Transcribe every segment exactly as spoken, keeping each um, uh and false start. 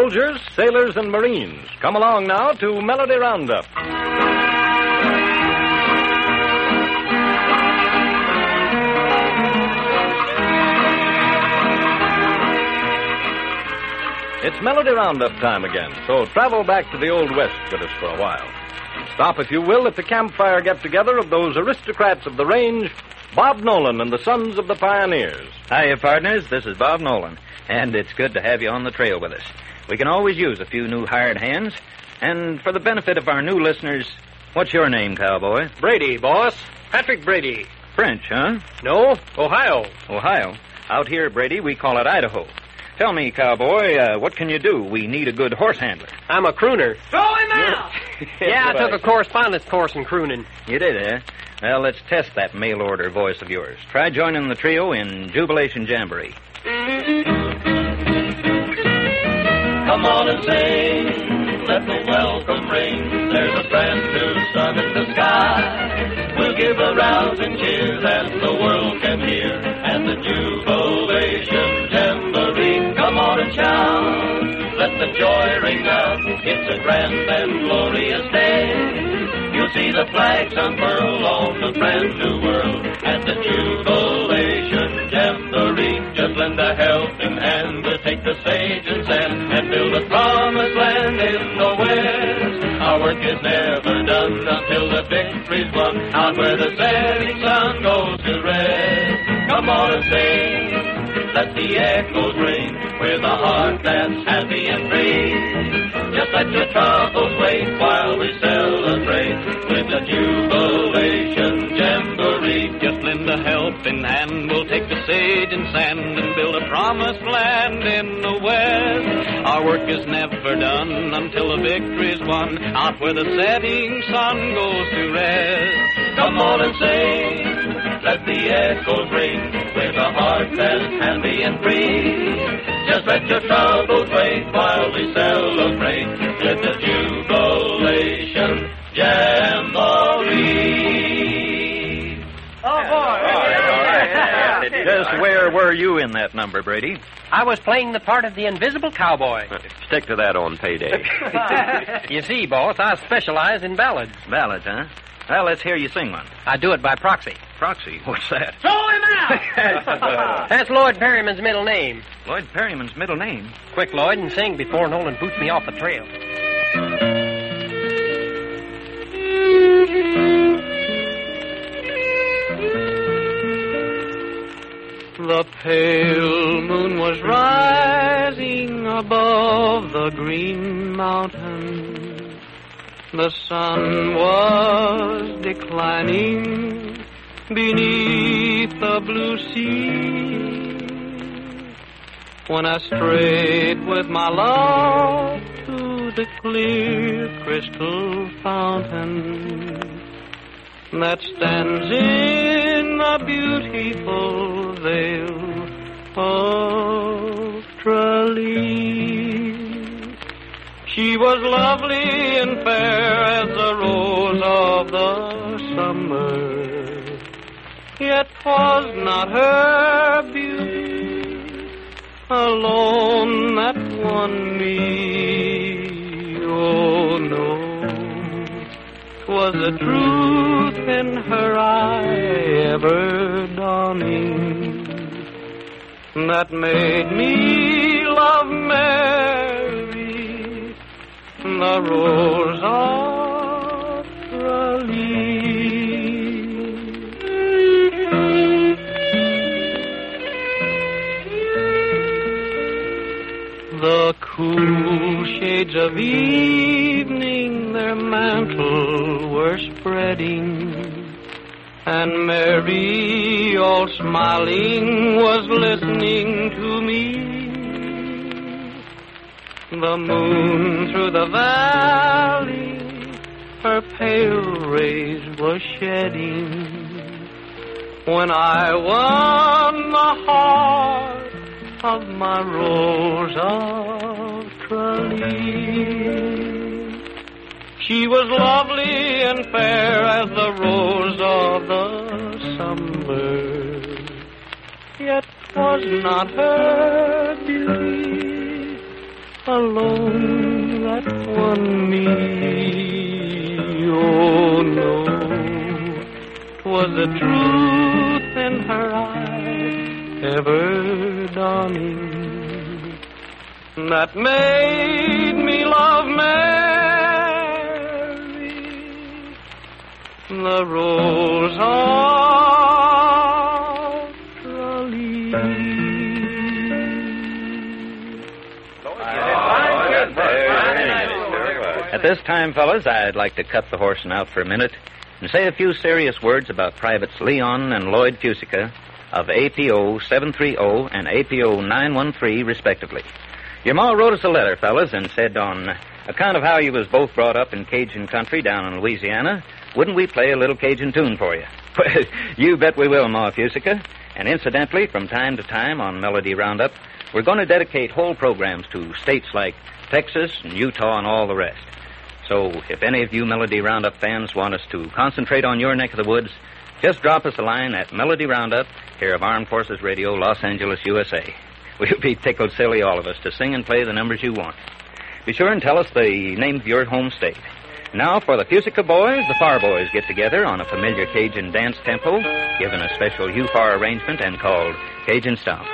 soldiers, sailors, and Marines. Come along now to Melody Roundup. It's Melody Roundup time again, so travel back to the Old West with us for a while. Stop, if you will, at the campfire get-together of those aristocrats of the range, Bob Nolan and the Sons of the Pioneers. Hiya, partners. This is Bob Nolan, and it's good to have you on the trail with us. We can always use a few new hired hands, and for the benefit of our new listeners, what's your name, cowboy? Brady, boss. Patrick Brady. French, huh? No, Ohio. Ohio. Out here, Brady, we call it Idaho. Tell me, cowboy, uh, what can you do? We need a good horse handler. I'm a crooner. Throw him out! Yeah, I took a correspondence course in crooning. You did, eh? Well, let's test that mail-order voice of yours. Try joining the trio in Jubilation Jamboree. Come on and sing, let the welcome ring. There's a brand new sun in the sky. We'll give a rousing cheer that the world can hear. And the Jubilation Jamboree. Come on and shout, let the joy ring out. It's a grand and glorious day. You'll see the flags unfurl on the brand new world at the Jubilation Jamboree. Just lend a helping hand to take the sage and sand and build a promised land in the West. Our work is never done until the victory's won, out where the setting sun goes to rest. Come on and sing, let the echoes ring with a heart that's happy and free. Just let your troubles wait while we celebrate with the Jubilation Jamboree. Just lend a helping hand, we'll take the sage and sand and build a promised land in the West. Our work is never done until the victory's won, out where the setting sun goes to rest. Come on and sing, let the echoes ring with a heart that's happy and free. Just let your troubles wait while we celebrate with the Jubilation Jamboree. Oh, boy. All right, all right. Just where were you in that number, Brady? I was playing the part of the invisible cowboy. Stick to that on payday. You see, boss, I specialize in ballads. Ballads, huh? Well, let's hear you sing one. I do it by proxy. Proxy? What's that? Throw him out! That's Lloyd Perryman's middle name. Lloyd Perryman's middle name? Quick, Lloyd, and sing before Nolan boots me off the trail. The pale moon was rising above the green mountain. The sun was declining beneath the blue sea. When I strayed with my love to the clear crystal fountain that stands in the beautiful vale of Tralee. She was lovely and fair as the rose of the summer, yet 'twas not her beauty alone that won me. Oh no, 'twas the truth in her eye ever dawning that made me love Mary, the rose of Tralee. The cool shades of evening their mantle were spreading, and Mary, all smiling, was listening to me. The moon through the valley her pale rays was shedding when I won the heart of my rose of Tralee. She was lovely and fair as the rose of the summer, yet 'twas not her beauty alone that won me. Oh no, 'twas the truth in her eye, ever dawning, that made me love Mary, the Rose of Tralee. At this time, fellas, I'd like to cut the horsing out for a minute and say a few serious words about Privates Leon and Lloyd Fusica of A P O seven three zero and A P O nine one three, respectively. Your ma wrote us a letter, fellas, and said on account of how you was both brought up in Cajun country down in Louisiana, wouldn't we play a little Cajun tune for you? Well, you bet we will, Ma Fusica. And incidentally, from time to time on Melody Roundup, we're going to dedicate whole programs to states like Texas and Utah and all the rest. So if any of you Melody Roundup fans want us to concentrate on your neck of the woods, just drop us a line at Melody Roundup, here of Armed Forces Radio, Los Angeles, U S A. We'll be tickled silly, all of us, to sing and play the numbers you want. Be sure and tell us the name of your home state. Now, for the Fusica boys, the Far Boys get together on a familiar Cajun dance tempo, given a special U F A R arrangement and called Cajun Stomp.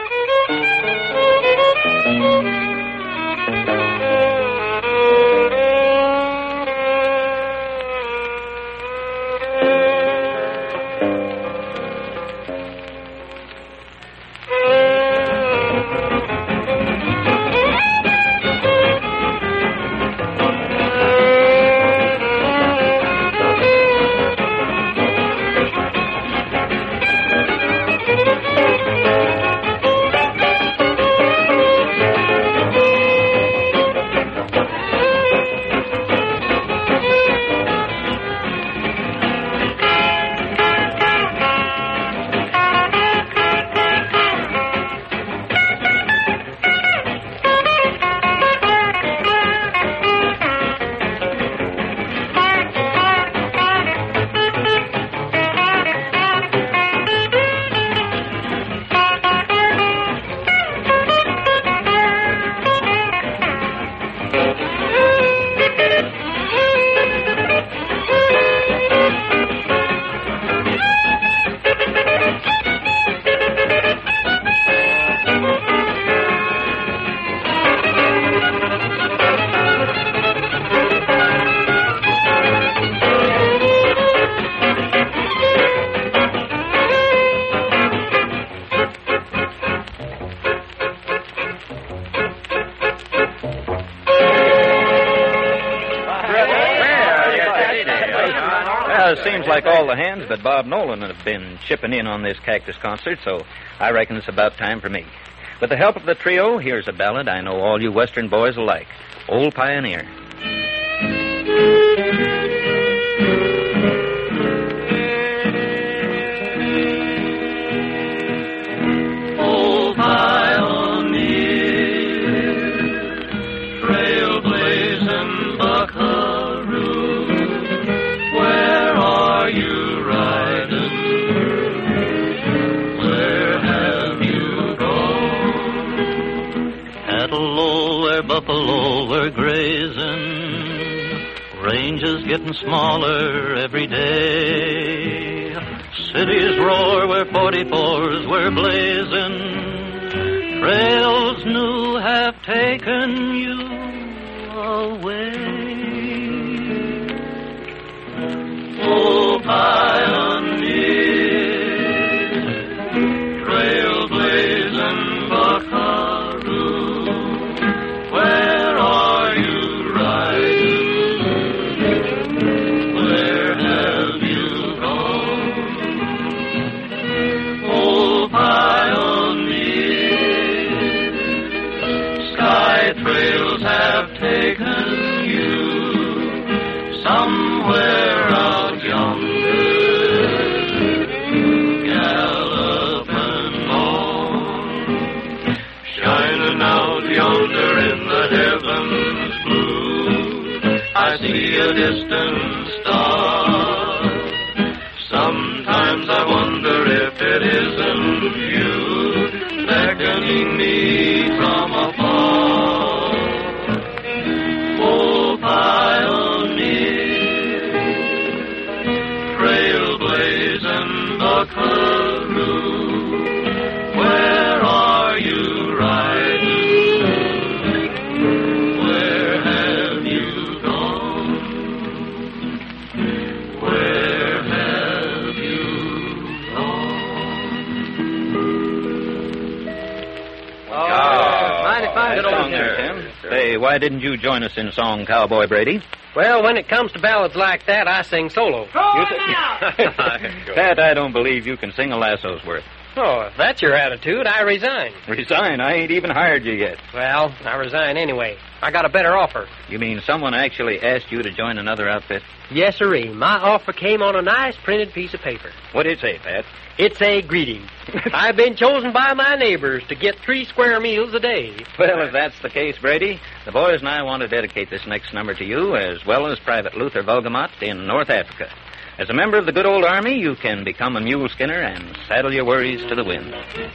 It seems like all the hands but Bob Nolan have been chipping in on this Cactus concert, so I reckon it's about time for me. With the help of the trio, here's a ballad I know all you Western boys will like, Old Pioneer. Old Pioneer, trailblazing buckaroo, where are you riding? Where have you gone? Cattle low where buffalo were grazing, ranges getting smaller every day. Cities roar where forty-fours were blazing, trails new have taken you away. Oh, pioneer, trailblazing buckaroo, where are you riding? Where have you gone? Oh, pioneer, sky trails have taken you somewhere out yonder, galloping on, shining out yonder in the heavens blue. I see a distant star. Sometimes I wonder if it isn't you, beckoning me from afar. buckaroo, where are you riding? Where have you gone? Where have you gone? Oh, mighty fine good song song there, there. Tim. Say, why didn't you join us in song, Cowboy Brady? Well, when it comes to ballads like that, I sing solo. Go You now! Pat, I don't believe you can sing a lasso's worth. Oh, if that's your attitude, I resign. Resign. I ain't even hired you yet. Well, I resign anyway. I got a better offer. You mean someone actually asked you to join another outfit? Yes, sirree. My offer came on a nice printed piece of paper. What'd it say, Pat? It's a greeting. I've been chosen by my neighbors to get three square meals a day. Well, if that's the case, Brady, the boys and I want to dedicate this next number to you, as well as Private Luther Volgamot in North Africa. As a member of the good old army, you can become a mule skinner and saddle your worries to the wind.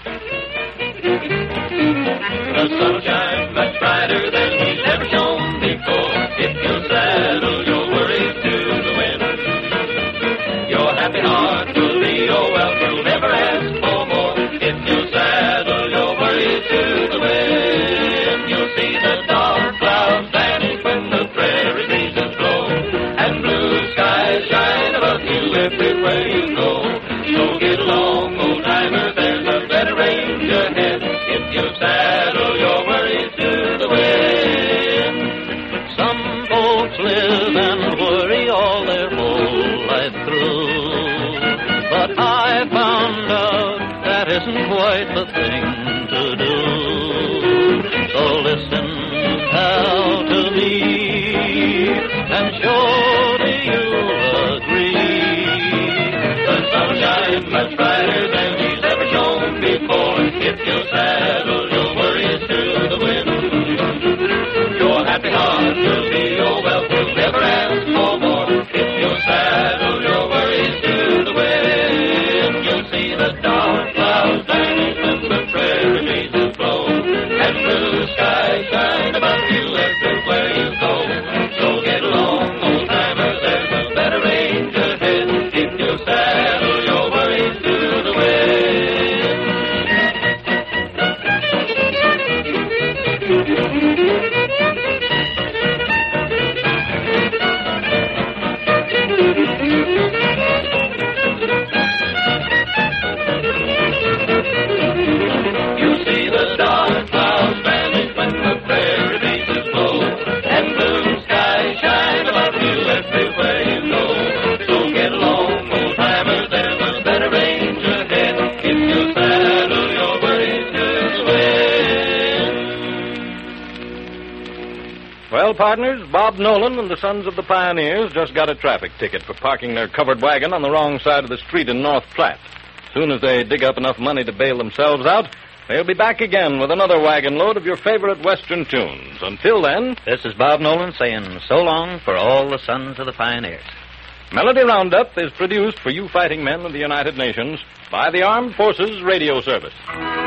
The sun shines much brighter than he's ever shone before. If you saddle your worries to the wind, your happy heart will be your wealth. You'll never ask for more. If you saddle your worries to the wind, you'll see the dark clouds vanish when the prairie breezes blow, and blue skies shine above you everywhere you go. So get along, old timer, there's a better range ahead. If you saddle your worries to the wind. Some folks live and worry all their whole life through, but I found out that isn't quite the thing to do. So listen, pal, to me, and surely you'll agree. The sun shines much brighter than he's ever shone before. If you saddle your worries to the wind, your happy heart will be your wealth. You'll never ask for more. If you saddle your worries to the wind, you'll see the dark clouds vanish when the prairie breezes blow, and blue skies shine above you everywhere you go. So get along, old timer, there's a better range ahead. If you saddle your worries to the wind. You see the dark clouds vanish when the prairie breezes blow, and blue skies shine above you everywhere you go. So get along, old timer, there's a better range ahead. If you saddle your worries to the wind. Well, partners, Bob Nolan and the Sons of the Pioneers just got a traffic ticket for parking their covered wagon on the wrong side of the street in North Platte. As soon as they dig up enough money to bail themselves out, they'll be back again with another wagon load of your favorite Western tunes. Until then, This is Bob Nolan saying so long for all the Sons of the Pioneers. Melody Roundup is produced for you fighting men of the United Nations by the Armed Forces Radio Service.